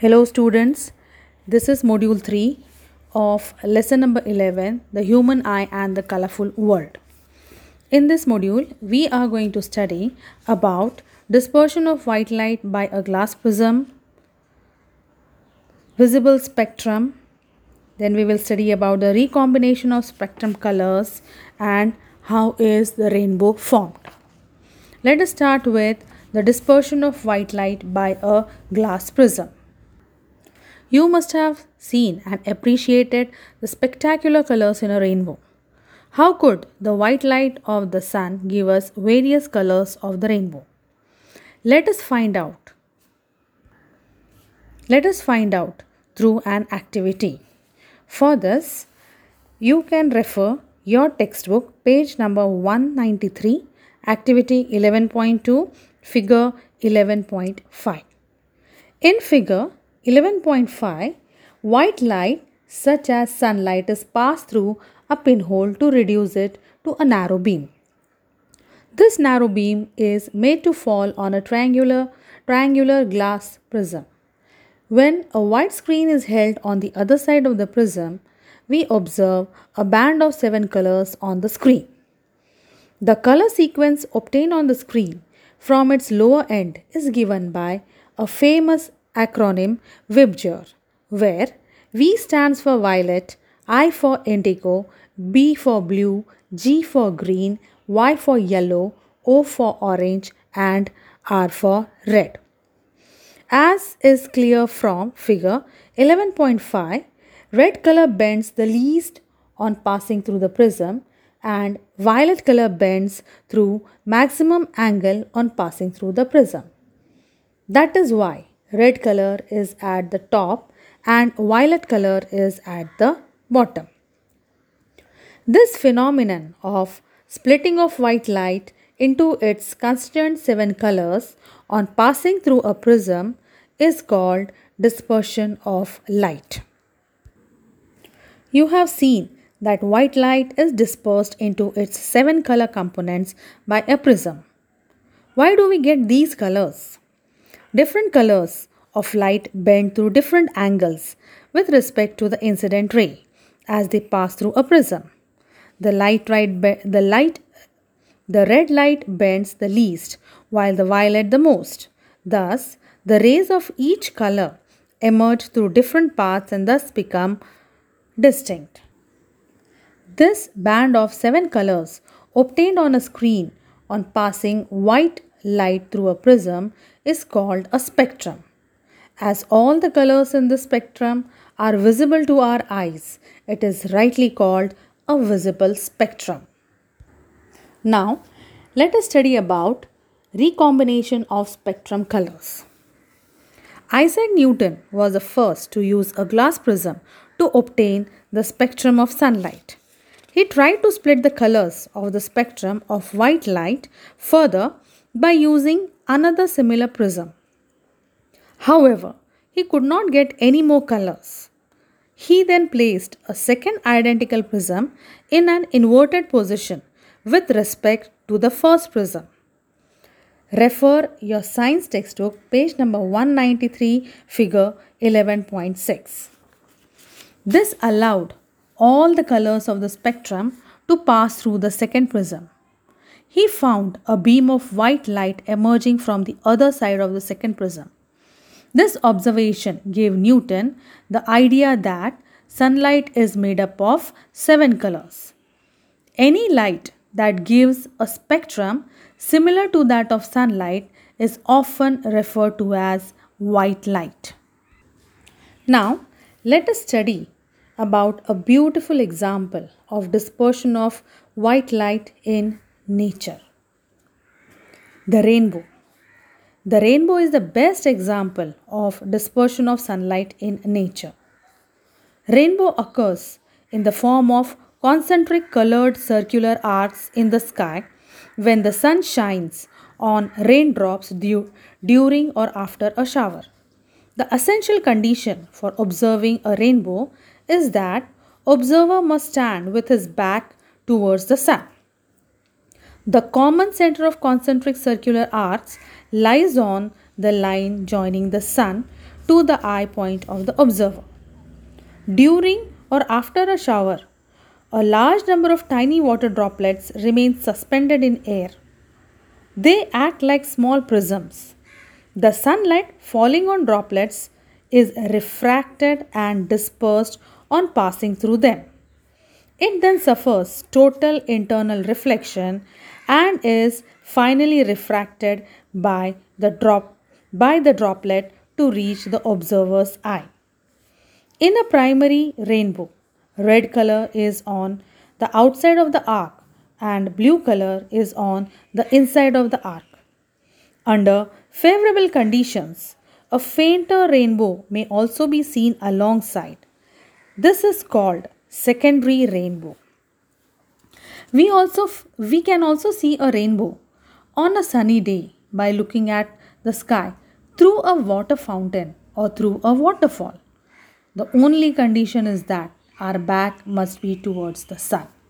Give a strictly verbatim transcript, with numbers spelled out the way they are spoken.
Hello students, this is module three of lesson number eleven, the human eye and the colorful world. In this module, we are going to study about dispersion of white light by a glass prism, visible spectrum, then we will study about the recombination of spectrum colors and how is the rainbow formed. Let us start with the dispersion of white light by a glass prism. You must have seen and appreciated the spectacular colors in a rainbow. How could the white light of the sun give us various colors of the rainbow? Let us find out. Let us find out through an activity. For this, you can refer your textbook, page number one ninety-three, activity eleven point two, figure eleven point five. In figure eleven point five, white light such as sunlight is passed through a pinhole to reduce it to a narrow beam. This narrow beam is made to fall on a triangular, triangular glass prism. When a white screen is held on the other side of the prism, we observe a band of seven colors on the screen. The color sequence obtained on the screen from its lower end is given by a famous acronym W I B G R, where V stands for violet, I for indigo, B for blue, G for green, Y for yellow, O for orange and R for red. As is clear from figure eleven point five, red color bends the least on passing through the prism and violet color bends through maximum angle on passing through the prism. That is why red color is at the top and violet color is at the bottom. This phenomenon of splitting of white light into its constituent seven colors on passing through a prism is called dispersion of light. You have seen that white light is dispersed into its seven color components by a prism. Why do we get these colors? Different colors of light bend through different angles with respect to the incident ray as they pass through a prism. The light right be- the light the red light bends the least while the violet the most. Thus, the rays of each color emerge through different paths and thus become distinct. This band of seven colors obtained on a screen on passing white light through a prism is called a spectrum. As all the colors in the spectrum are visible to our eyes, it is rightly called a visible spectrum. Now, let us study about recombination of spectrum colors. Isaac Newton was the first to use a glass prism to obtain the spectrum of sunlight. He tried to split the colors of the spectrum of white light further by using another similar prism. However, he could not get any more colors. He then placed a second identical prism in an inverted position with respect to the first prism. Refer your science textbook, page number one ninety-three, figure eleven point six. This allowed all the colors of the spectrum to pass through the second prism. He found a beam of white light emerging from the other side of the second prism. This observation gave Newton the idea that sunlight is made up of seven colors. Any light that gives a spectrum similar to that of sunlight is often referred to as white light. Now, let us study about a beautiful example of dispersion of white light in nature. The rainbow. The rainbow is the best example of dispersion of sunlight in nature. Rainbow occurs in the form of concentric colored circular arcs in the sky when the sun shines on raindrops due, during or after a shower. The essential condition for observing a rainbow is that observer must stand with his back towards the sun. The common center of concentric circular arcs lies on the line joining the sun to the eye point of the observer. During or after a shower, a large number of tiny water droplets remain suspended in air. They act like small prisms. The sunlight falling on droplets is refracted and dispersed on passing through them. It then suffers total internal reflection and is finally refracted by the drop by the droplet to reach the observer's eye. In a primary rainbow, red color is on the outside of the arc and blue color is on the inside of the arc. Under favorable conditions, a fainter rainbow may also be seen alongside. This is called secondary rainbow. We also we can also see a rainbow on a sunny day by looking at the sky through a water fountain or through a waterfall. The only condition is that our back must be towards the sun.